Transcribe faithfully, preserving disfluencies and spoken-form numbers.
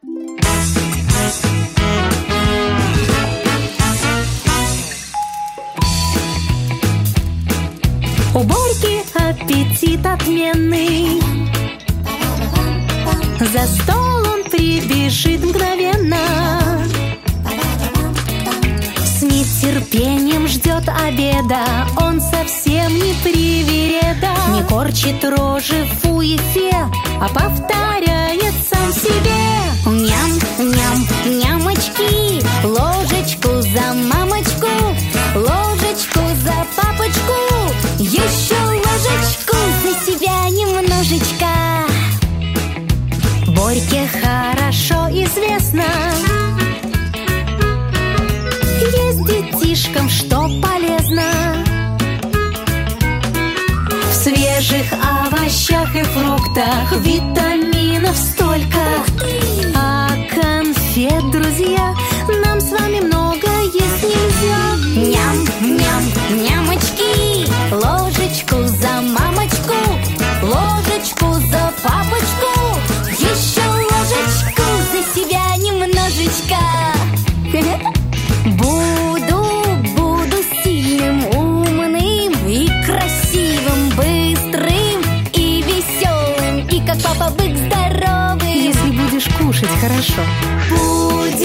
У Борьки аппетит отменный, за стол он прибежит мгновенно, с нетерпением ждет обеда, он совсем не привереда, не корчит рожи в суете, а повторяет сам себе: ням, ням, нямочки, ложечку за мамочку, ложечку за папочку, еще ложечку за себя немножечко. Борьке хорошо известно, есть детишкам что полезно. В свежих овощах и фруктах витаминов столько, а конфет, друзья, нам с вами много есть нельзя. Ням, ням, нямочки, ложечку за мамочку, ложечку за папочку, еще ложечку за себя немножечко. Буду, буду сильным, умным и красивым, быстрым и веселым, и как папа бык здоровым. Если будешь кушать хорошо. Будем